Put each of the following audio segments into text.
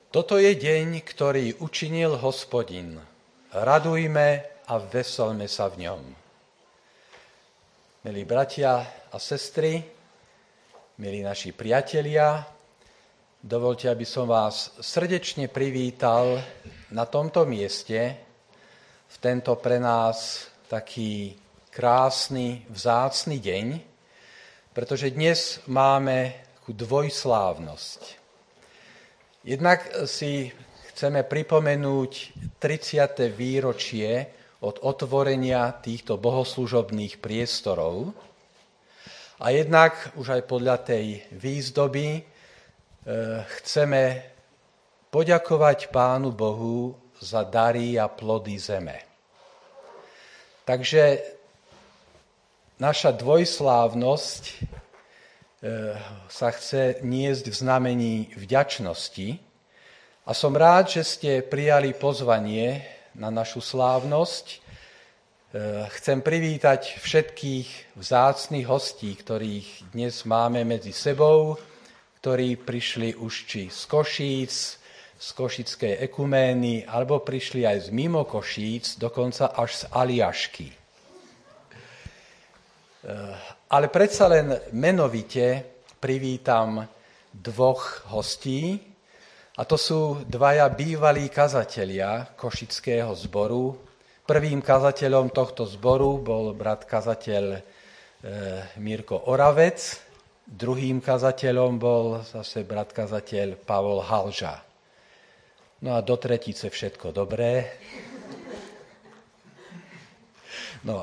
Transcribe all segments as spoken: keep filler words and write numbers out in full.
Toto je deň, ktorý učinil Hospodin. Radujme a veselme sa v ňom. Milí bratia a sestry, milí naši priatelia, dovolte, aby som vás srdečne privítal na tomto mieste, v tento pre nás taký krásny, vzácny deň, pretože dnes máme takú dvojslávnosť. Jednak si chceme pripomenúť tridsiate výročie od otvorenia týchto bohoslužobných priestorov a jednak už aj podľa tej výzdoby e, chceme poďakovať Pánu Bohu za dary a plody zeme. Takže naša dvojslávnosť e, sa chce niesť v znamení vďačnosti. A som rád, že ste prijali pozvanie na našu slávnosť. Chcem privítať všetkých vzácnych hostí, ktorých dnes máme medzi sebou, ktorí prišli už či z Košíc, z Košickej ekumény, alebo prišli aj z mimo Košíc, dokonca až z Aliašky. Ale predsa len menovite privítam dvoch hostí, a to sú dvaja bývalí kazatelia Košického zboru. Prvým kazateľom tohto zboru bol brat kazateľ e, Mirko Oravec, druhým kazateľom bol zase brat kazateľ Pavol Halža. No a do tretice všetko dobré. No, e,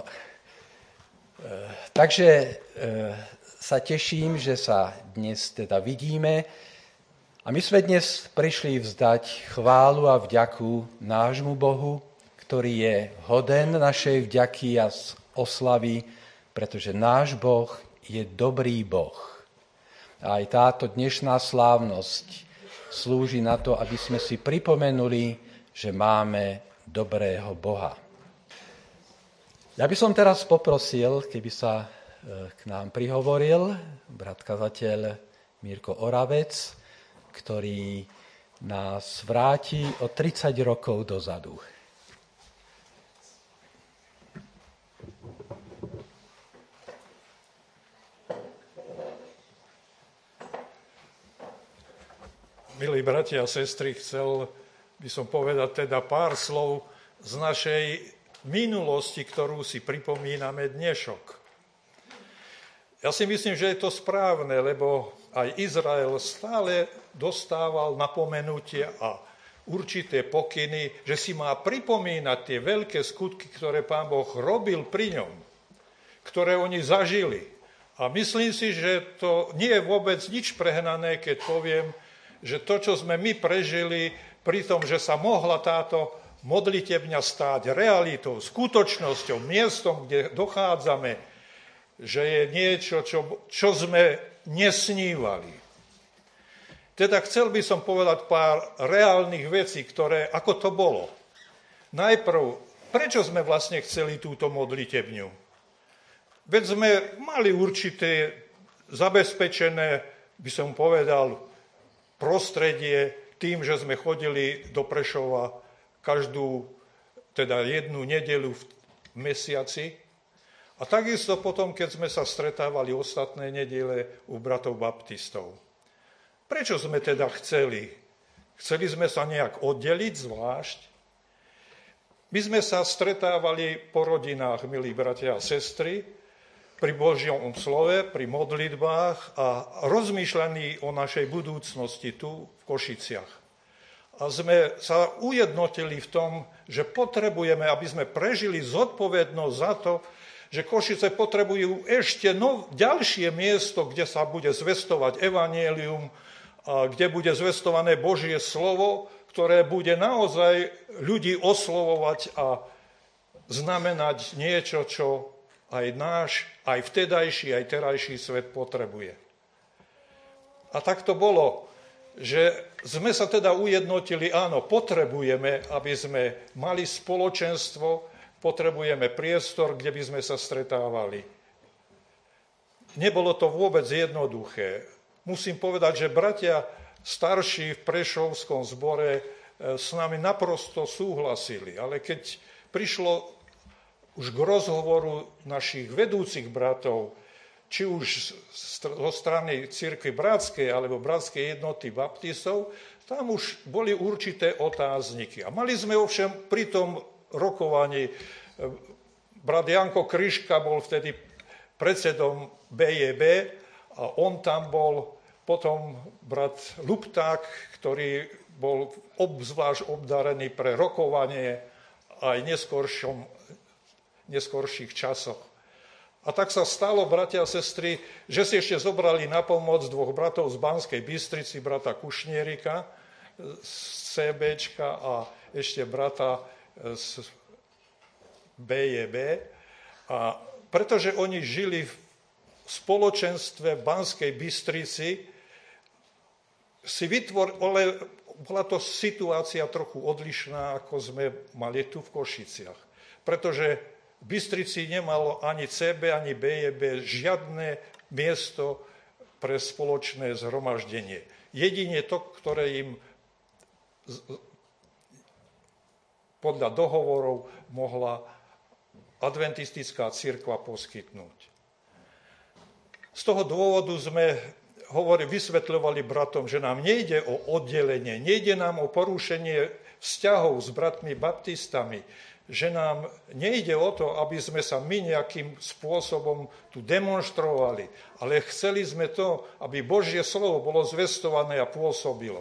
takže e, sa teším, že sa dnes teda vidíme. A my sme dnes prišli vzdať chválu a vďaku nášmu Bohu, ktorý je hoden našej vďaky a oslavy, pretože náš Boh je dobrý Boh. A aj táto dnešná slávnosť slúži na to, aby sme si pripomenuli, že máme dobrého Boha. Ja by som teraz poprosil, keby sa k nám prihovoril brat kazateľ Mirko Oravec, ktorý nás vráti o tridsať rokov dozadu. Milí bratia a sestry, chcel by som povedať teda pár slov z našej minulosti, ktorú si pripomíname dnešok. Ja si myslím, že je to správne, lebo aj Izrael stále dostával napomenutie a určité pokyny, že si má pripomínať tie veľké skutky, ktoré Pán Boh robil pri ňom, ktoré oni zažili. A myslím si, že to nie je vôbec nič prehnané, keď poviem, že to, čo sme my prežili, pri tom, že sa mohla táto modlitebňa stáť realitou, skutočnosťou, miestom, kde dochádzame, že je niečo, čo, čo sme nesnívali. Teda chcel by som povedať pár reálnych vecí, ktoré, ako to bolo. Najprv, prečo sme vlastne chceli túto modlitebňu? Veď sme mali určité zabezpečené, by som povedal, prostredie tým, že sme chodili do Prešova každú, teda jednu nedeľu v mesiaci. A takisto potom, keď sme sa stretávali ostatné nedele u bratov baptistov. Prečo sme teda chceli? Chceli sme sa nejak oddeliť zvlášť? My sme sa stretávali po rodinách, milí bratia a sestry, pri Božom slove, pri modlitbách a rozmýšľaní o našej budúcnosti tu v Košiciach. A sme sa ujednotili v tom, že potrebujeme, aby sme prežili zodpovednosť za to, že Košice potrebujú ešte nov, ďalšie miesto, kde sa bude zvestovať evanjelium, a kde bude zvestované Božie slovo, ktoré bude naozaj ľudí oslovovať a znamenať niečo, čo aj náš, aj vtedajší, aj terajší svet potrebuje. A tak to bolo, že sme sa teda ujednotili, áno, potrebujeme, aby sme mali spoločenstvo, potrebujeme priestor, kde by sme sa stretávali. Nebolo to vôbec jednoduché. Musím povedať, že bratia starší v Prešovskom zbore s nami naprosto súhlasili. Ale keď prišlo už k rozhovoru našich vedúcich bratov, či už zo strany cirkvi bratskej alebo bratskej jednoty baptistov, tam už boli určité otázniky. A mali sme ovšem pri tom rokovaní, brat Janko Kryška bol vtedy predsedom bé jé bé a on tam bol, potom brat Lupták, ktorý bol obzvlášť obdarený pre rokovanie aj v neskorších časoch. A tak sa stalo, bratia a sestry, že si ešte zobrali na pomoc dvoch bratov z Banskej Bystrici, brata Kušnierika z cé béčka a ešte brata z bé jé bé. A pretože oni žili v spoločenstve v Banskej Bystrici, si vytvorili, bola to situácia trochu odlišná, ako sme mali tu v Košiciach. Pretože v Bystrici nemalo ani cé bé, ani bé jé bé žiadne miesto pre spoločné zhromaždenie. Jedine to, ktoré im podľa dohovorov mohla adventistická cirkva poskytnúť. Z toho dôvodu sme hovorili, vysvetľovali bratom, že nám nejde o oddelenie, nejde nám o porušenie vzťahov s bratmi baptistami, že nám nejde o to, aby sme sa my nejakým spôsobom tu demonštrovali, ale chceli sme to, aby Božie slovo bolo zvestované a pôsobilo.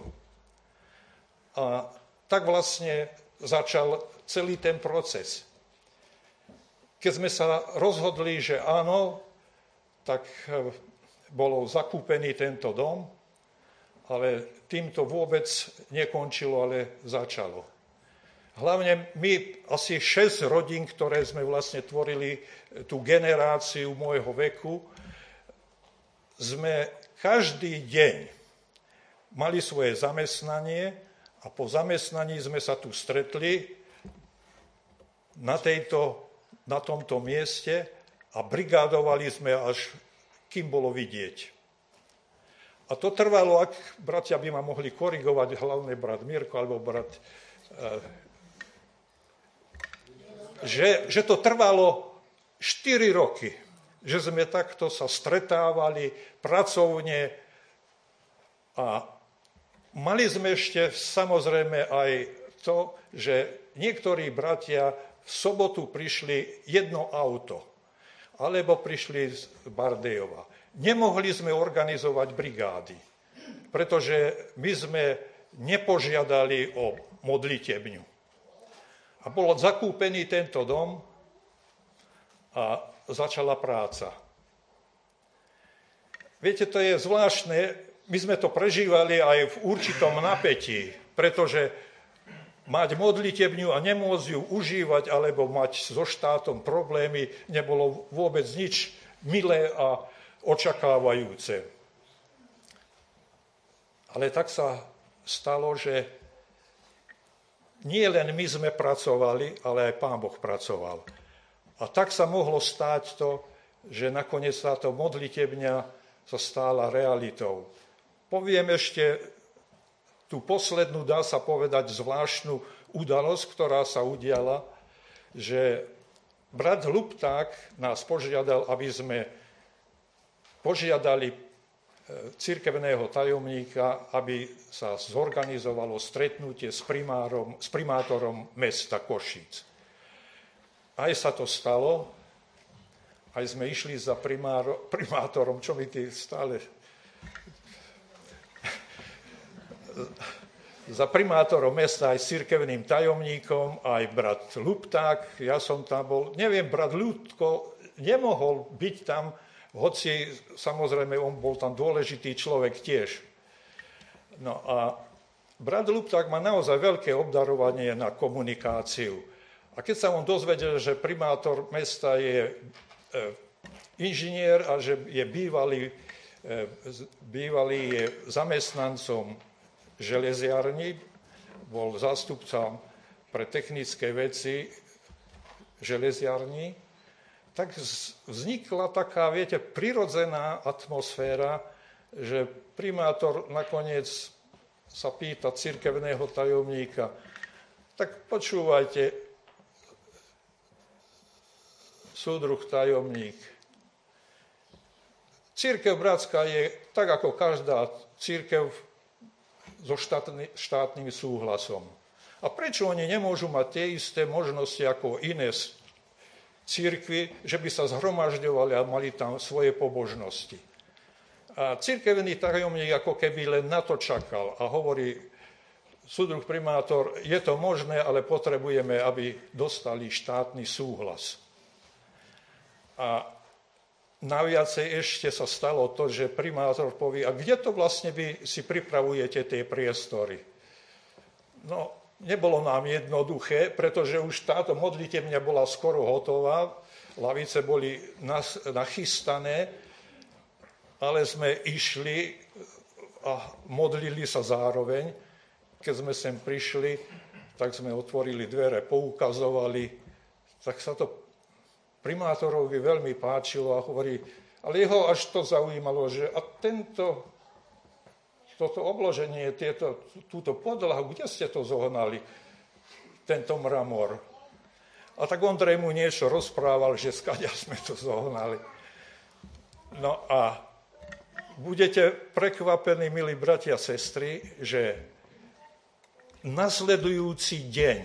A tak vlastne začal celý ten proces. Keď sme sa rozhodli, že áno, tak bol zakúpený tento dom, ale týmto vôbec nekončilo, ale začalo. Hlavne my, asi šesť rodín, ktoré sme vlastne tvorili tú generáciu môjho veku, sme každý deň mali svoje zamestnanie a po zamestnaní sme sa tu stretli na, tejto, na tomto mieste a brigádovali sme až kým bolo vidieť. A to trvalo, ak bratia by ma mohli korigovať, hlavne brat Mirko alebo brat, že, že to trvalo štyri roky, že sme takto sa stretávali pracovne a mali sme ešte samozrejme aj to, že niektorí bratia v sobotu prišli jedno auto, alebo prišli z Bardejova. Nemohli sme organizovať brigády, pretože my sme nepožiadali o modlitebňu. A bol zakúpený tento dom a začala práca. Viete, to je zvláštne, my sme to prežívali aj v určitom napätí, pretože mať modlitebňu a nemôcť ju užívať, alebo mať so štátom problémy, nebolo vôbec nič milé a očakávajúce. Ale tak sa stalo, že nie len my sme pracovali, ale aj Pán Boh pracoval. A tak sa mohlo stáť to, že nakoniec táto modlitebňa sa stala realitou. Poviem ešte tú poslednú, dá sa povedať, zvláštnu udalosť, ktorá sa udiala, že brat Lupták nás požiadal, aby sme požiadali cirkevného tajomníka, aby sa zorganizovalo stretnutie s, primárom, s primátorom mesta Košíc. Aj sa to stalo, aj sme išli za primáro, primátorom, čo mi ty stále... za primátorom mesta aj s cirkevným tajomníkom, aj brat Lupták, ja som tam bol, neviem, brat Ľudko nemohol byť tam, hoci samozrejme on bol tam dôležitý človek tiež. No a brat Lupták má naozaj veľké obdarovanie na komunikáciu. A keď sa on dozvedel, že primátor mesta je inžinier a že je bývalý, bývalý je zamestnancom železiarni, bol zástupcom pre technické veci železiarni, tak vznikla taká, viete, prirodzená atmosféra, že primátor nakoniec sa pýta cirkevného tajomníka, tak počúvajte, súdruh tajomník, cirkev bratská je tak ako každá cirkev so štátny, štátnym súhlasom. A prečo oni nemôžu mať tie isté možnosti ako iné cirkvi, že by sa zhromažďovali a mali tam svoje pobožnosti? A cirkevný tajomník ako keby len na to čakal a hovorí, súdruh primátor, je to možné, ale potrebujeme, aby dostali štátny súhlas. A naviacej ešte sa stalo to, že primátor povie, a kde to vlastne vy si pripravujete tie priestory? No, nebolo nám jednoduché, pretože už táto modlitebňa bola skoro hotová, lavice boli nachystané, ale sme išli a modlili sa zároveň. Keď sme sem prišli, tak sme otvorili dvere, poukazovali, tak sa to primátorovi veľmi páčilo a hovorí, ale jeho až to zaujímalo, že a tento, toto obloženie, tieto, túto podlahu, kde ste to zohnali, tento mramor? A tak Ondrej mu niečo rozprával, že skaďa sme to zohnali. No a budete prekvapení, milí bratia a sestry, že nasledujúci deň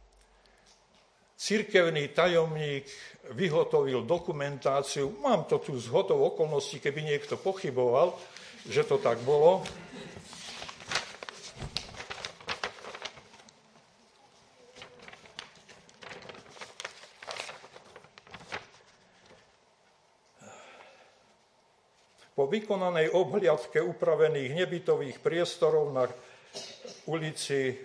cirkevný tajomník vyhotovil dokumentáciu. Mám to tu z hotov okolností, keby niekto pochyboval, že to tak bolo. Po vykonanej obhliadke upravených nebytových priestorov na ulici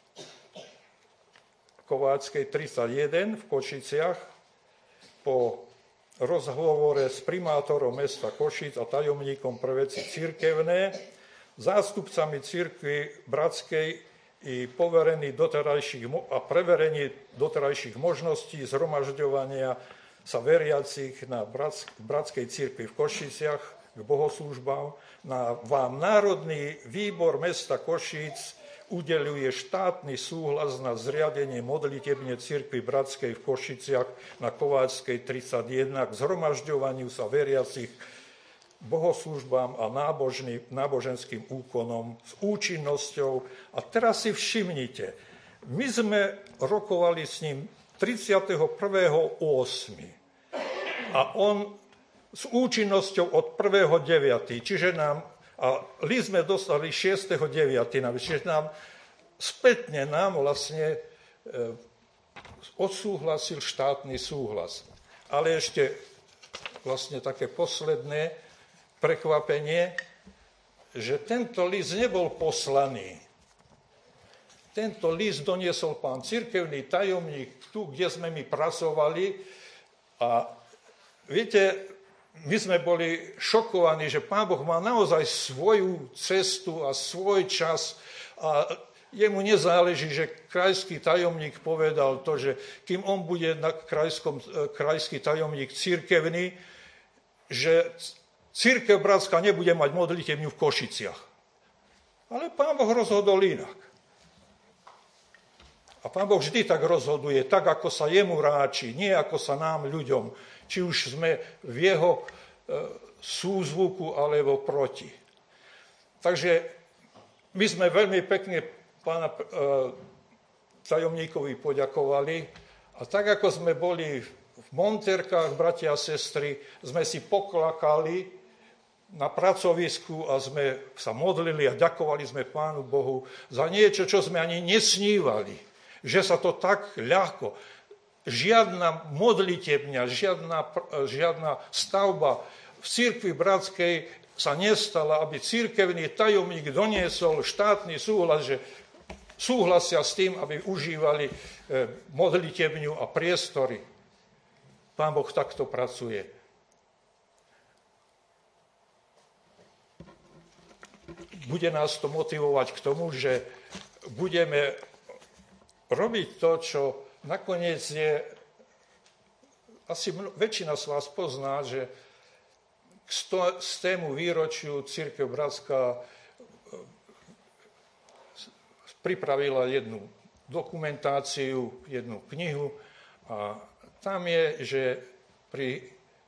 Kováčskej tridsaťjeden v Košiciach, po rozhovore s primátorom mesta Košíc a tajomníkom pre veci cirkevné, zástupcami cirkvi bratskej i poverení doterajších a preverení doterajších možností zhromažďovania sa veriacich na bratskej cirkvi v Košiciach k bohoslúžbám, na vám Národný výbor mesta Košíc udeľuje štátny súhlas na zriadenie modlitebne cirkvi bratskej v Košiciach na Kováčskej tridsaťjeden k zhromažďovaniu sa veriacich bohoslúžbám a nábožný, náboženským úkonom s účinnosťou. A teraz si všimnite, my sme rokovali s ním tridsiateho prvého ôsmeho a on s účinnosťou od prvého deviateho Čiže nám, a list sme dostali šiesteho deviateho Čiže nám spätne nám vlastne e, odsúhlasil štátny súhlas. Ale ešte vlastne také posledné prekvapenie, že tento list nebol poslaný. Tento list doniesol pán cirkevný tajomník tu, kde sme my pracovali a viete, my sme boli šokovaní, že Pán Boh má naozaj svoju cestu a svoj čas a jemu nezáleží, že krajský tajomník povedal to, že kým on bude na krajskom, krajský tajomník cirkevný, že cirkev bratská nebude mať modlitebňu v Košiciach. Ale Pán Boh rozhodol inak. A Pán Boh vždy tak rozhoduje, tak ako sa jemu ráči, nie ako sa nám ľuďom, či už sme v jeho e, súzvuku alebo proti. Takže my sme veľmi pekne pána e, tajomníkovi poďakovali a tak ako sme boli v monterkách, bratia a sestry, sme si poklakali na pracovisku a sme sa modlili a ďakovali sme Pánu Bohu za niečo, čo sme ani nesnívali, že sa to tak ľahko. Žiadna modlitebňa, žiadna, žiadna stavba v cirkvi bratskej sa nestala, aby cirkevný tajomník doniesol štátny súhlas, že súhlasia s tým, aby užívali modlitebňu a priestory. Pán Boh takto pracuje. Bude nás to motivovať k tomu, že budeme robiť to, čo nakoniec je, asi väčšina z vás pozná, že k stému výročiu Cirkev Bratská pripravila jednu dokumentáciu, jednu knihu a tam je, že pri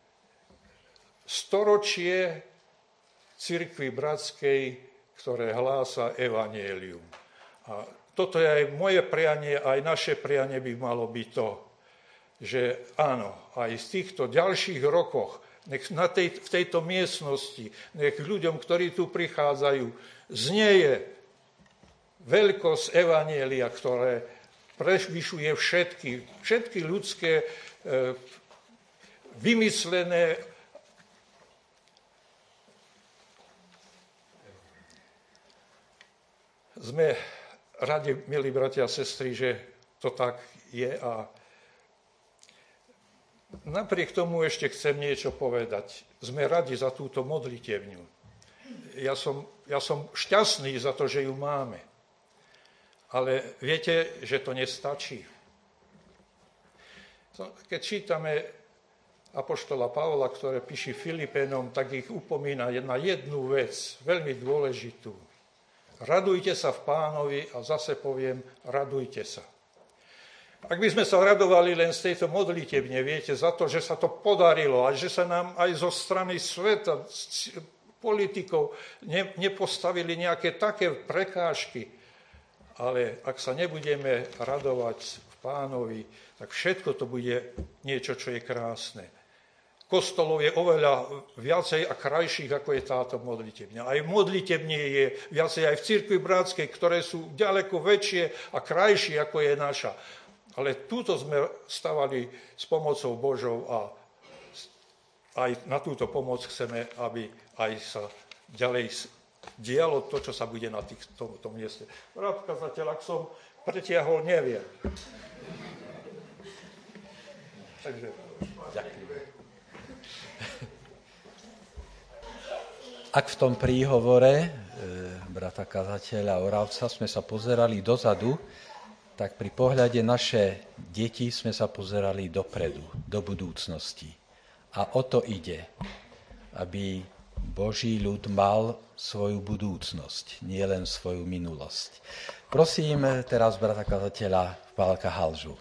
storočie cirkvi bratskej, ktoré hlása evanjelium. A toto je aj moje prianie, aj naše prianie by malo byť to, že áno, aj z týchto ďalších rokoch, nech na tej, v tejto miestnosti, nech ľuďom, ktorí tu prichádzajú, znieje veľkosť evanjelia, ktoré prevyšuje všetky, všetky ľudské e, vymyslené sme radi, milí bratia a sestry, že to tak je a napriek tomu ešte chcem niečo povedať. Sme radi za túto modlitevňu. Ja som, ja som šťastný za to, že ju máme. Ale viete, že to nestačí. Keď čítame apoštola Pavla, ktoré píše Filipénom, tak ich upomína na jednu vec, veľmi dôležitú. Radujte sa v Pánovi a zase poviem, radujte sa. Ak by sme sa radovali len z tejto modlitebne, viete, za to, že sa to podarilo a že sa nám aj zo strany sveta, politikov ne, nepostavili nejaké také prekážky, ale ak sa nebudeme radovať v Pánovi, tak všetko to bude niečo, čo je krásne. Kostolov je oveľa viacej a krajších, ako je táto modlitebňa. Aj modlitebne je viacej aj v cirkvi bratskej, ktoré sú ďaleko väčšie a krajšie, ako je naša. Ale túto sme stavali s pomocou Božou a aj na túto pomoc chceme, aby aj sa ďalej dialo to, čo sa bude na tých, tom, tom mieste. Brat kazateľ, ak som pretiahol, neviem. Takže, ďakujem. Ak v tom príhovore e, brata kazateľa Oravca sme sa pozerali dozadu, tak pri pohľade naše deti sme sa pozerali dopredu, do budúcnosti. A o to ide, aby Boží ľud mal svoju budúcnosť, nie len svoju minulosť. Prosím teraz brata kazateľa Pálka Halžu.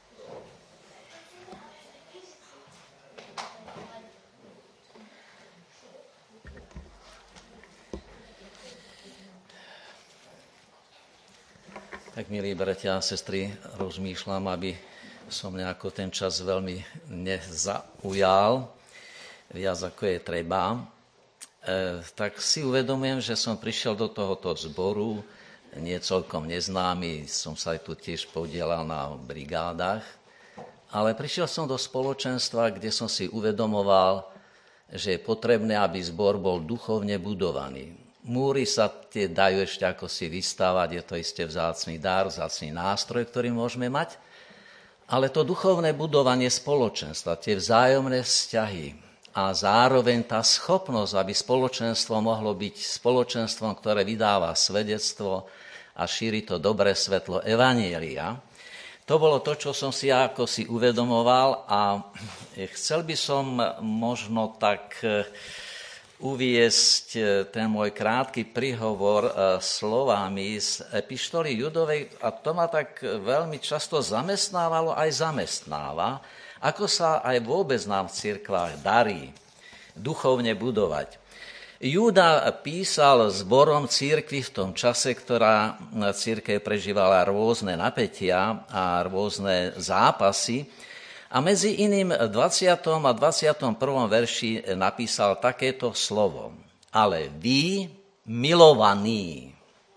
Tak, milí bratia a sestry, rozmýšľam, aby som nejako ten čas veľmi nezaujal, viac ako je treba. E, tak si uvedomujem, že som prišiel do tohoto zboru, nie celkom neznámy, som sa aj tu tiež podielal na brigádach, ale prišiel som do spoločenstva, kde som si uvedomoval, že je potrebné, aby zbor bol duchovne budovaný. Múry sa tie dajú ešte ako si vystávať, je to isté vzácny dar, vzácny nástroj, ktorý môžeme mať, ale to duchovné budovanie spoločenstva, tie vzájomné vzťahy a zároveň tá schopnosť, aby spoločenstvo mohlo byť spoločenstvom, ktoré vydáva svedectvo a šíri to dobré svetlo evanjelia, to bolo to, čo som si ja ako si uvedomoval a chcel by som možno tak uviesť ten môj krátky príhovor slovami z epištoly Judovej a to ma tak veľmi často zamestnávalo aj zamestnáva, ako sa aj vôbec nám v cirkvách darí duchovne budovať. Júda písal zborom cirkvi v tom čase, ktorá cirkev prežívala rôzne napätia a rôzne zápasy, a medzi iným v dvadsiatom a dvadsiatom prvom verši napísal takéto slovo. Ale vy, milovaní,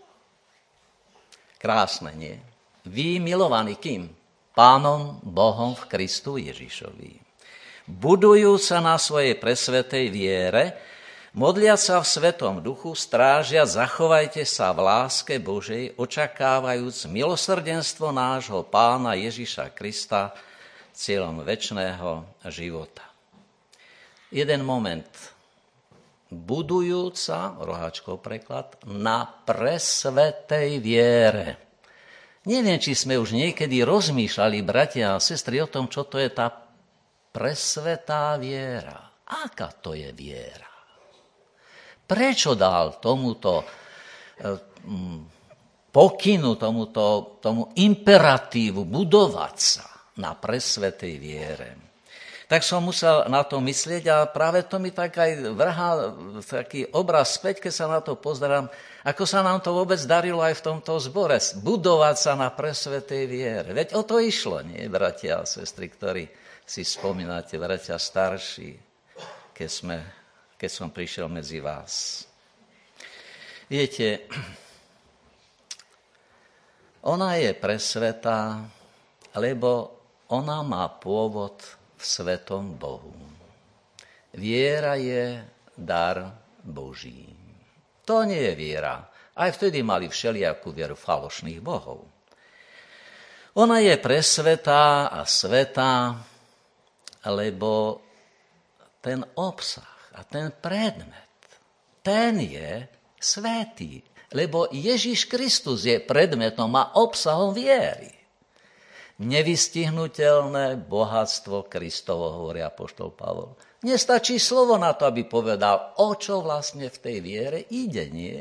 krásne, nie? Vy, milovaní, kým? Pánom Bohom v Kristu Ježišovi. Budujú sa na svojej presvetej viere, modliať sa v Svetom Duchu, strážia, zachovajte sa v láske Božej, očakávajúc milosrdenstvo nášho Pána Ježiša Krista, cieľom večného života. Jeden moment. Budujúca, roháčkov preklad, na presvetej viere. Neviem, či sme už niekedy rozmýšľali, bratia a sestry, o tom, čo to je tá presvetá viera. Aká to je viera? Prečo dal tomuto pokynu, tomuto, tomu imperatívu budovať sa na presvetej viere, tak som musel na to myslieť a práve to mi tak aj vrhá taký obraz späť, keď sa na to pozerám, ako sa nám to vôbec darilo aj v tomto zbore, budovať sa na presvetej viere. Veď o to išlo, nie, bratia a sestry, ktorí si spomínate, bratia starší, keď, sme, keď som prišiel medzi vás. Viete, ona je presvetá, lebo ona má pôvod v svetom Bohu. Viera je dar Boží. To nie je viera. Aj vtedy mali všelijakú vieru falošných bohov. Ona je presvetá a svetá, lebo ten obsah a ten predmet, ten je svätý. Lebo Ježiš Kristus je predmetom a obsahom viery. Nevystihnutelné bohatstvo Kristovo, hovorí apoštol Pavol. Nestačí slovo na to, aby povedal, o čo vlastne v tej viere ide, nie?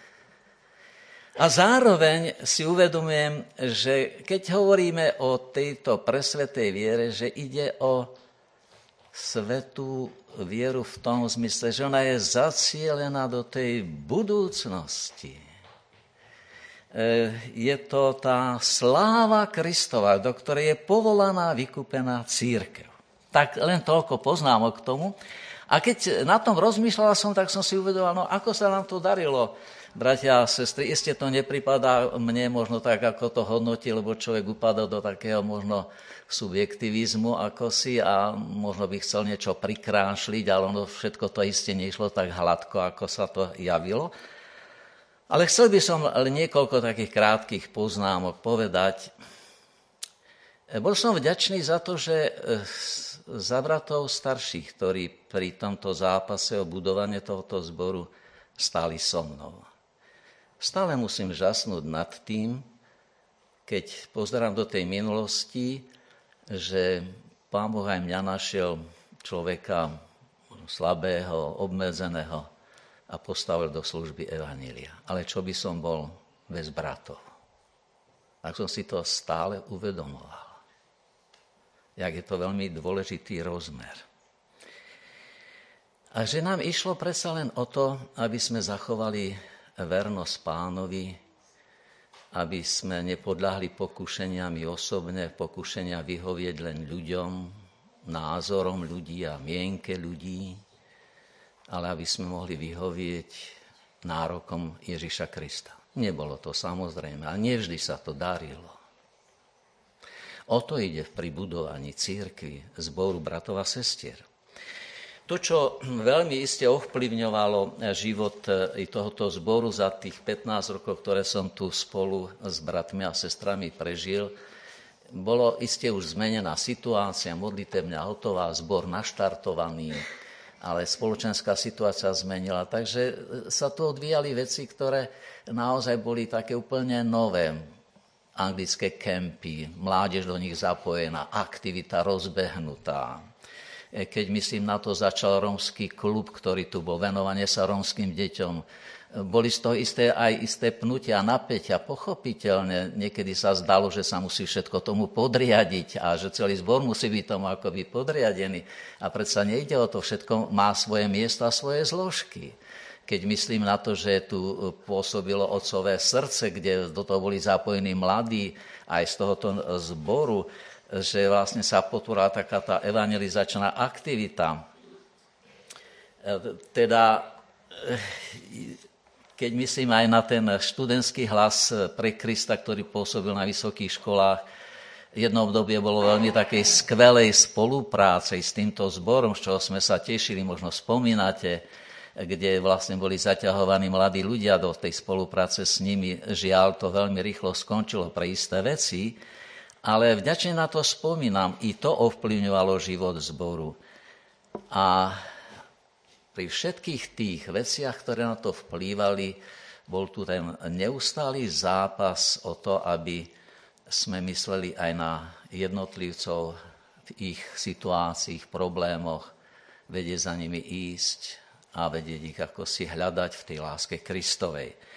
A zároveň si uvedomujem, že keď hovoríme o tejto presvetej viere, že ide o svätú vieru v tom zmysle, že ona je zacielená do tej budúcnosti. Je to tá sláva Kristova, do ktorej je povolaná, vykúpená cirkev. Tak len toľko poznámok k tomu. A keď na tom rozmýšľala som, tak som si uvedomal, no ako sa nám to darilo, bratia a sestry. Isté to nepripadá mne možno tak, ako to hodnotí, lebo človek upadá do takého možno subjektivizmu ako si a možno by chcel niečo prikrášliť, ale ono všetko to isté nešlo tak hladko, ako sa to javilo. Ale chcel by som niekoľko takých krátkych poznámok povedať. Bol som vďačný za to, že za bratov starších, ktorí pri tomto zápase o budovanie tohoto zboru stáli so mnou. Stále musím žasnúť nad tým, keď pozerám do tej minulosti, že Pán Boh aj mňa našiel človeka slabého, obmedzeného, a postavil do služby evanjelia. Ale čo by som bol bez bratov? Tak som si to stále uvedomoval. Jak je to veľmi dôležitý rozmer. A že nám išlo predsa len o to, aby sme zachovali vernosť Pánovi, aby sme nepodľahli pokušeniami osobne, pokušenia vyhovieť len ľuďom, názorom ľudí a mienke ľudí, ale aby sme mohli vyhovieť nárokom Ježiša Krista. Nebolo to samozrejme, ale nevždy sa to darilo. O to ide pri budovaní cirkvi, zboru bratov a sestier. To, čo veľmi iste ovplyvňovalo život i tohoto zboru za tých pätnásť rokov, ktoré som tu spolu s bratmi a sestrami prežil, bolo iste už zmenená situácia, modlitebňa hotová, zbor naštartovaný, ale spoločenská situácia zmenila. Takže sa tu odvíjali veci, ktoré naozaj boli také úplne nové. Anglické kempy, mládež do nich zapojená, aktivita rozbehnutá. Keď myslím na to, začal rómsky klub, ktorý tu bol, venovanie sa rómskym deťom. Boli z toho isté, aj isté pnutia, napätia, pochopiteľne. Niekedy sa zdalo, že sa musí všetko tomu podriadiť a že celý zbor musí byť tomu akoby podriadený. A predsa nejde o to, všetko má svoje miesto a svoje zložky. Keď myslím na to, že tu pôsobilo otcové srdce, kde do toho boli zapojení mladí aj z tohoto zboru, že vlastne sa potvorila taká tá evangelizačná aktivita. Teda keď myslím aj na ten študentský hlas pre Krista, ktorý pôsobil na vysokých školách, jedno obdobie bolo veľmi takej skvelej spolupráce s týmto zborom, z čoho sme sa tešili, možno spomínate, kde vlastne boli zaťahovaní mladí ľudia do tej spolupráce s nimi. Žiaľ, to veľmi rýchlo skončilo pre isté veci, ale vďačne na to spomínam, i to ovplyvňovalo život zboru. A pri všetkých tých veciach, ktoré na to vplývali, bol tu ten neustály zápas o to, aby sme mysleli aj na jednotlivcov v ich situáciách, problémoch, vedieť za nimi ísť a vedieť ich ako si hľadať v tej láske Kristovej.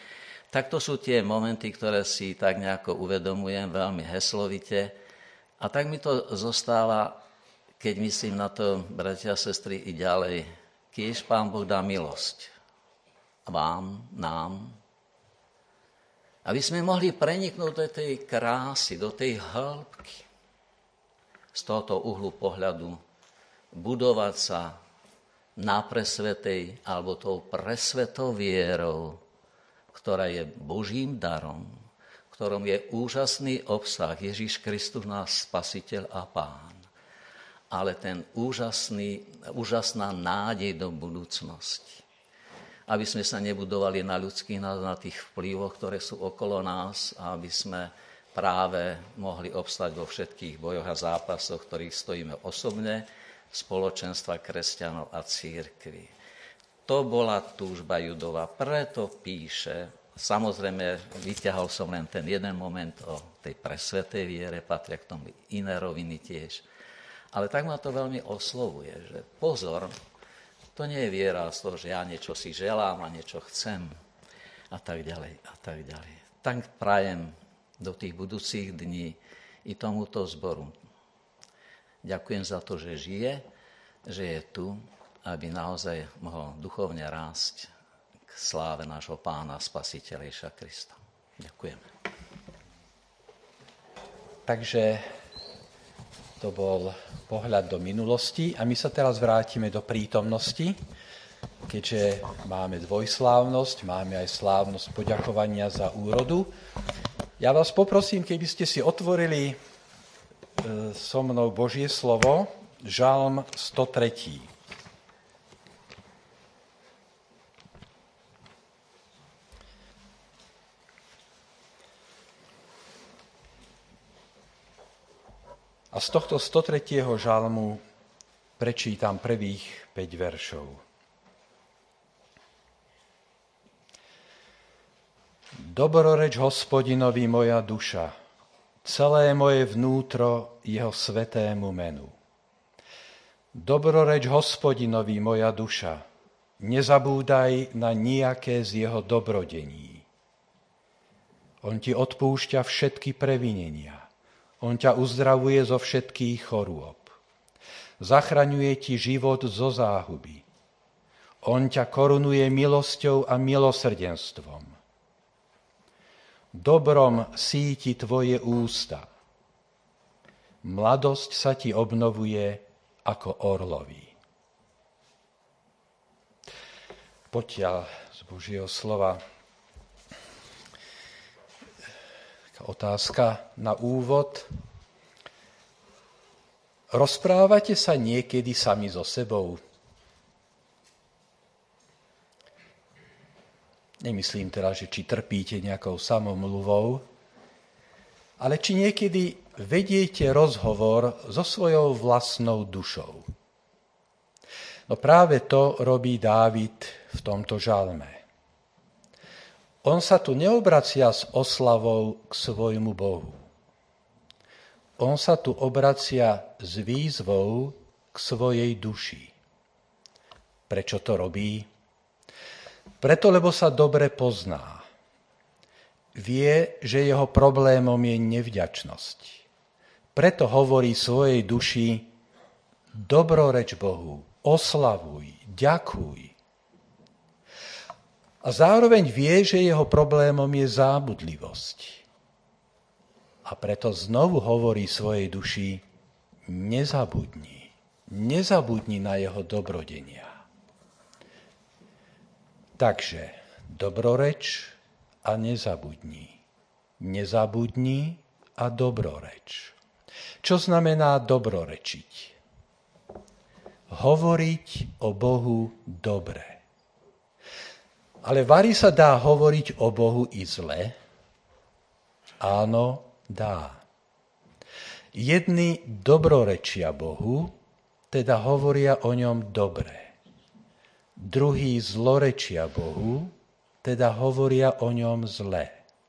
Tak to sú tie momenty, ktoré si tak nejako uvedomujem veľmi heslovite. A tak mi to zostáva, keď myslím na to, bratia a sestry, i ďalej. Kiež Pán Boh dá milosť vám, nám, aby sme mohli preniknúť do tej krásy, do tej hĺbky. Z tohoto uhlu pohľadu budovať sa na presvetej alebo tou presvetou vierou, ktorá je Božím darom, v ktorom je úžasný obsah Ježiš Kristus, náš Spasiteľ a Pán. Ale ten úžasný, úžasná nádej do budúcnosti. Aby sme sa nebudovali na ľudských, na tých vplyvoch, ktoré sú okolo nás, a aby sme práve mohli obstať vo všetkých bojoch a zápasoch, ktorých stojíme osobne, spoločenstva kresťanov a cirkvi. To bola túžba Judova, preto píše, samozrejme vyťahol som len ten jeden moment o tej presvetej viere, patria k tomu iné roviny tiež. Ale tak ma to veľmi oslovuje, že pozor, to nie je viera z toho, že ja niečo si želám a niečo chcem a tak ďalej a tak ďalej. Tak prajem do tých budúcich dní i tomuto zboru. Ďakujem za to, že žije, že je tu, aby naozaj mohol duchovne rásť k sláve nášho Pána Spasiteľa Ježiša Krista. Ďakujem. Takže to bol pohľad do minulosti a my sa teraz vrátime do prítomnosti, keďže máme dvojslávnosť, máme aj slávnosť poďakovania za úrodu. Ja vás poprosím, keby ste si otvorili e, so mnou Božie slovo, Žalm sto tri. A z tohto sto tretieho žalmu prečítam prvých päť veršov. Dobroreč Hospodinovi moja duša, celé moje vnútro jeho svätému menu. Dobroreč Hospodinovi moja duša, nezabúdaj na nijaké z jeho dobrodení. On ti odpúšťa všetky previnenia. On ťa uzdravuje zo všetkých chorôb. Zachraňuje ti život zo záhuby. On ťa korunuje milosťou a milosrdenstvom. Dobrom síti tvoje ústa. Mladosť sa ti obnovuje ako orlovi. Potiaľ z Božieho slova otázka na úvod. Rozprávate sa niekedy sami so sebou? Nemyslím teda, že či trpíte nejakou samomluvou, ale či niekedy vediete rozhovor so svojou vlastnou dušou. No práve to robí Dávid v tomto žalme. On sa tu neobracia s oslavou k svojmu Bohu. On sa tu obracia s výzvou k svojej duši. Prečo to robí? Preto, lebo sa dobre pozná. Vie, že jeho problémom je nevďačnosť. Preto hovorí svojej duši: dobroreč Bohu, oslavuj, ďakuj. A zároveň vie, že jeho problémom je zábudlivosť. A preto znovu hovorí svojej duši: nezabudni, nezabudni na jeho dobrodenia. Takže dobroreč a nezabudni. Nezabudni a dobroreč. Čo znamená dobrorečiť? Hovoriť o Bohu dobre. Ale vari sa dá hovoriť o Bohu i zle? Áno, dá. Jedni dobrorečia Bohu, teda hovoria o ňom dobre. Druhí zlorečia Bohu, teda hovoria o ňom zle.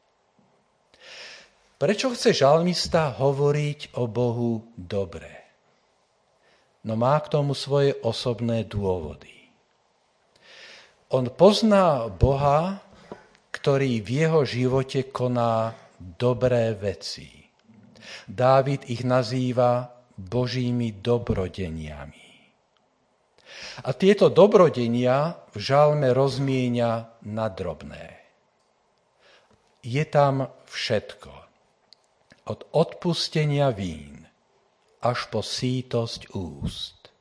Prečo chce žalmista hovoriť o Bohu dobre? No má k tomu svoje osobné dôvody. On pozná Boha, ktorý v jeho živote koná dobré veci. Dávid ich nazýva Božími dobrodeniami. A tieto dobrodenia v žalme rozmienia na drobné. Je tam všetko. Od odpustenia vín až po sítosť úst.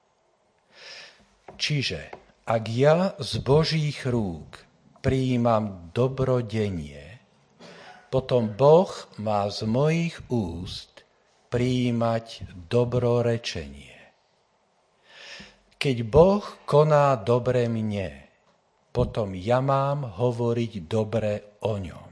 Čiže ak ja z Božích rúk prijímam dobrodenie, potom Boh má z mojich úst prijímať dobrorečenie. Keď Boh koná dobre mne, potom ja mám hovoriť dobre o ňom.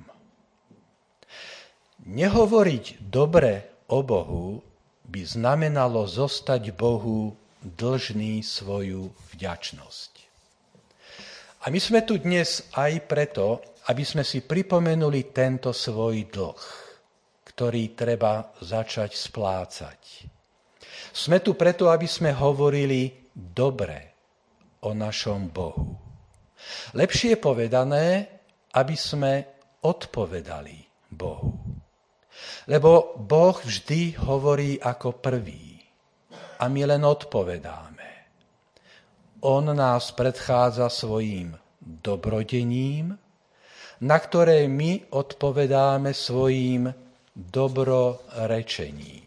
Nehovoriť dobre o Bohu by znamenalo zostať Bohu dlžný svoju vďačnosť. A my sme tu dnes aj preto, aby sme si pripomenuli tento svoj dlh, ktorý treba začať splácať. Sme tu preto, aby sme hovorili dobre o našom Bohu. Lepšie povedané, aby sme odpovedali Bohu. Lebo Boh vždy hovorí ako prvý a my len odpovedáme. On nás predchádza svojím dobrodením, na ktoré my odpovedáme svojím dobrorečením.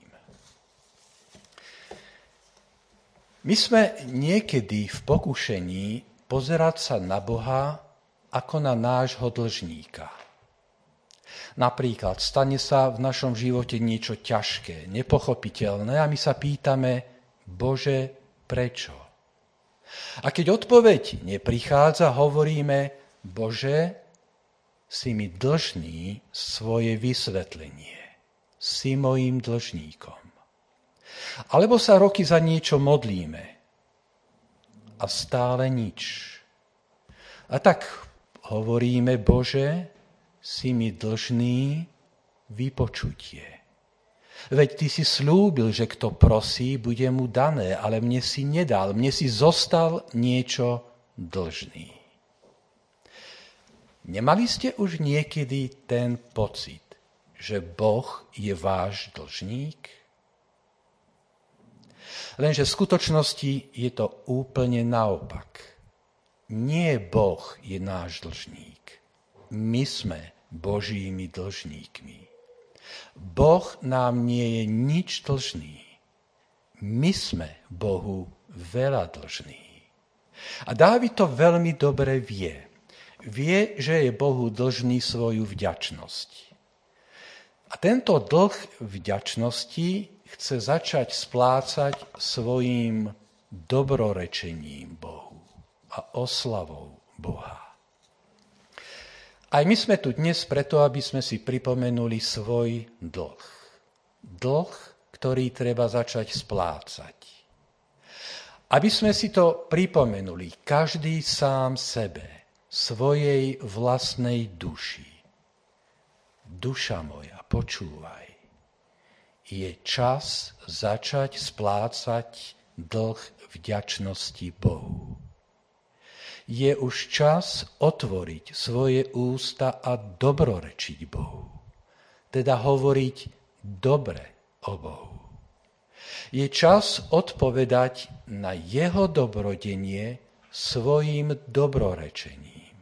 My sme niekedy v pokušení pozerať sa na Boha ako na nášho dlžníka. Napríklad stane sa v našom živote niečo ťažké, nepochopiteľné a my sa pýtame, Bože, prečo? A keď odpoveď neprichádza, hovoríme, Bože, si mi dlžný svoje vysvetlenie. Si mojím dlžníkom. Alebo sa roky za niečo modlíme a stále nič. A tak hovoríme, Bože, si mi dlžný vypočutie. Veď ty si slúbil, že kto prosí, bude mu dané, ale mne si nedal, mne si zostal niečo dlžný. Nemali ste už niekedy ten pocit, že Boh je váš dlžník? Lenže v skutočnosti je to úplne naopak. Nie Boh je náš dlžník. My sme Božími dlžníkmi. Boh nám nie je nič dlžný. My sme Bohu veľa dlžní. A Dávid to veľmi dobre vie. Vie, že je Bohu dlžný svoju vďačnosť. A tento dlh vďačnosti chce začať splácať svojím dobrorečením Bohu a oslavou Boha. Aj my sme tu dnes preto, aby sme si pripomenuli svoj dlh. Dlh, ktorý treba začať splácať. Aby sme si to pripomenuli, každý sám sebe, svojej vlastnej duši. Duša moja, počúvaj. Je čas začať splácať dlh vďačnosti Bohu. Je už čas otvoriť svoje ústa a dobrorečiť Bohu. Teda hovoriť dobre o Bohu. Je čas odpovedať na jeho dobrodenie svojim dobrorečením.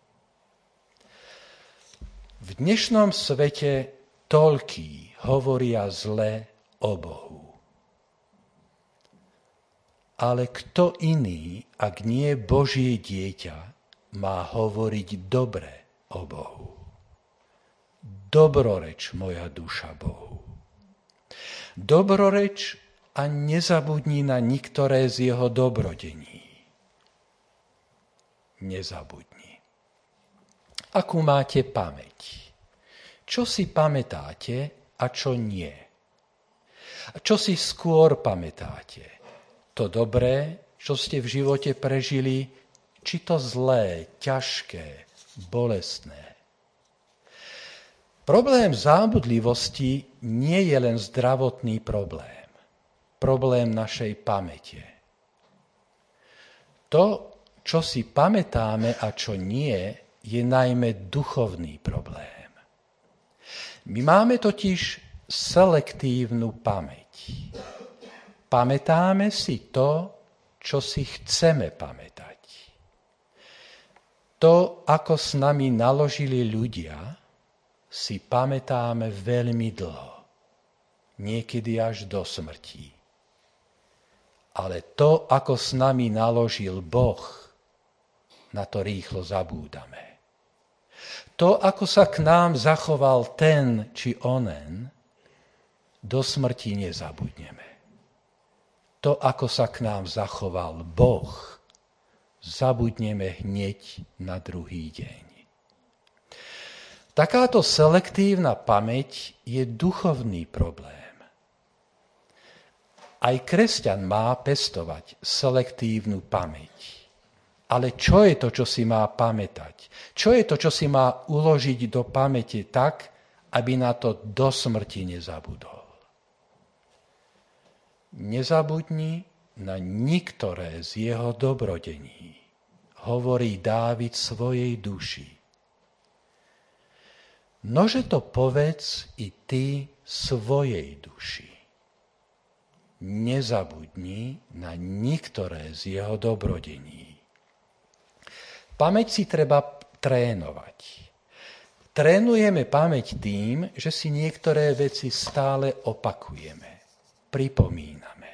V dnešnom svete toľkí hovoria zle o Bohu. Ale kto iný, ak nie Božie dieťa, má hovoriť dobre o Bohu? Dobroreč, moja duša Bohu. Dobroreč a nezabudni na niektoré z jeho dobrodení. Nezabudni. Akú máte pamäť? Čo si pamätáte a čo nie? A čo si skôr pamätáte? To dobré, čo ste v živote prežili, či to zlé, ťažké, bolestné? Problém zábudlivosti nie je len zdravotný problém. Problém našej pamäte. To, čo si pamätáme a čo nie, je najmä duchovný problém. My máme totiž selektívnu pamäť. Pamätáme si to, čo si chceme pamätať. To, ako s nami naložili ľudia, si pamätáme veľmi dlho, niekedy až do smrti. Ale to, ako s nami naložil Boh, na to rýchlo zabúdame. To, ako sa k nám zachoval ten či onen, do smrti nezabudneme. To, ako sa k nám zachoval Boh, zabudneme hneď na druhý deň. Takáto selektívna pamäť je duchovný problém. Aj kresťan má pestovať selektívnu pamäť. Ale čo je to, čo si má pamätať? Čo je to, čo si má uložiť do pamäte tak, aby na to do smrti nezabudol? Nezabudni na niektoré z jeho dobrodení, hovorí Dávid svojej duši. Nože to povedz i ty svojej duši. Nezabudni na niektoré z jeho dobrodení. Pamäť si treba trénovať. Trénujeme pamäť tým, že si niektoré veci stále opakujeme, pripomíname.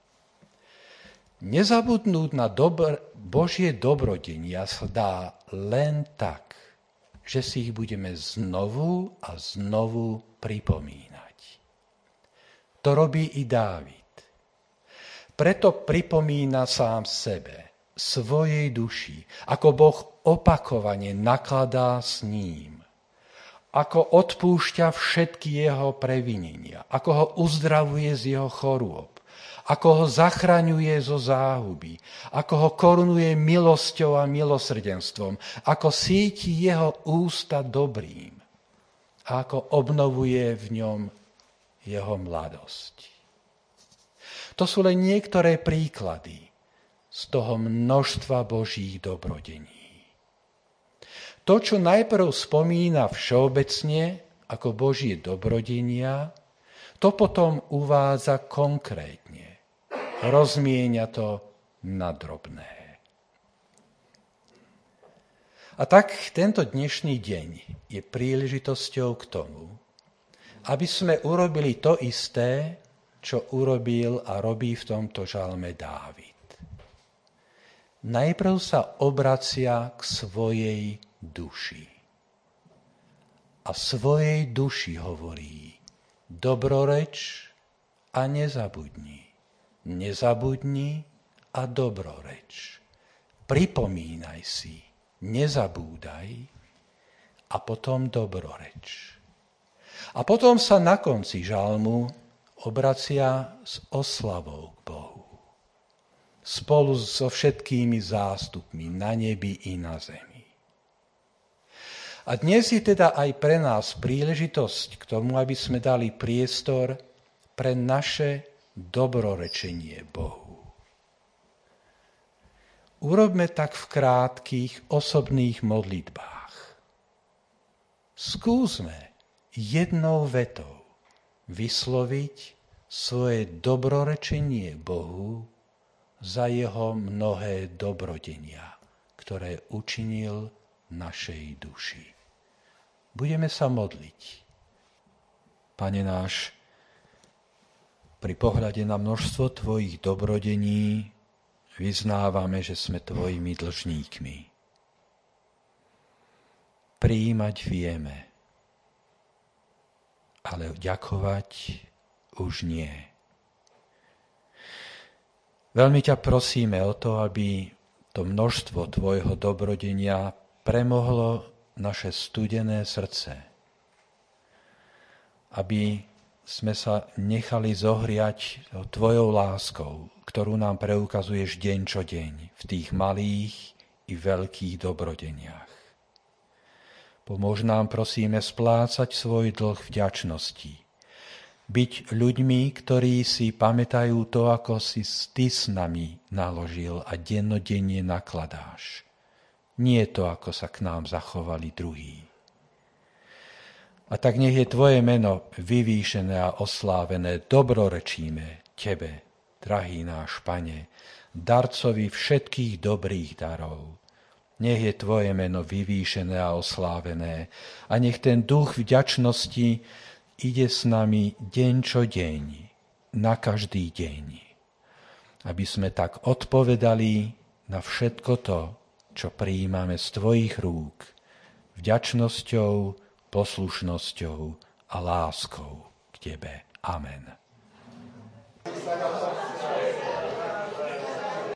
Nezabudnúť na dobr- Božie dobrodenia sa dá len tak, že si ich budeme znovu a znovu pripomínať. To robí i Dávid. Preto pripomína sám sebe, svojej duši, ako Boh opakovane nakladá s ním, ako odpúšťa všetky jeho previnenia, ako ho uzdravuje z jeho chorôb, ako ho zachraňuje zo záhuby, ako ho korunuje milosťou a milosrdenstvom, ako síti jeho ústa dobrým a ako obnovuje v ňom jeho mladosť. To sú len niektoré príklady z toho množstva Božích dobrodení. To, čo najprv spomína všeobecne ako Božie dobrodenia, to potom uvádza konkrétne. Rozmienia to na drobné. A tak tento dnešný deň je príležitosťou k tomu, aby sme urobili to isté, čo urobil a robí v tomto žalme Dávid. Najprv sa obracia k svojej duši. A svojej duši hovorí: dobroreč a nezabudni. Nezabudni a dobroreč. Pripomínaj si, nezabúdaj a potom dobroreč. A potom sa na konci žalmu obracia s oslavou k Bohu. Spolu so všetkými zástupmi na nebi i na zemi. A dnes je teda aj pre nás príležitosť k tomu, aby sme dali priestor pre naše dobrorečenie Bohu. Urobme tak v krátkych osobných modlitbách. Skúsme jednou vetou vysloviť svoje dobrorečenie Bohu za jeho mnohé dobrodenia, ktoré učinil našej duši. Budeme sa modliť. Pane náš, pri pohľade na množstvo tvojich dobrodení vyznávame, že sme tvojimi dlžníkmi. Prijímať vieme, ale ďakovať už nie. Veľmi ťa prosíme o to, aby to množstvo tvojho dobrodenia premohlo naše studené srdce. Aby sme sa nechali zohriať tvojou láskou, ktorú nám preukazuješ deň čo deň v tých malých i veľkých dobrodeniach. Pomôž nám, prosíme, splácať svoj dlh vďačnosti. Byť ľuďmi, ktorí si pamätajú to, ako si ty s nami naložil a dennodenne nakladáš. nie to, ako sa k nám zachovali druhí. A tak nech je Tvoje meno vyvýšené a oslávené, dobrorečíme Tebe, drahý náš Pane, darcovi všetkých dobrých darov. Nech je Tvoje meno vyvýšené a oslávené a nech ten duch vďačnosti ide s nami deň čo deň, na každý deň, aby sme tak odpovedali na všetko to, čo prijímame z Tvojich rúk, vďačnosťou, poslušnosťou a láskou k Tebe. Amen.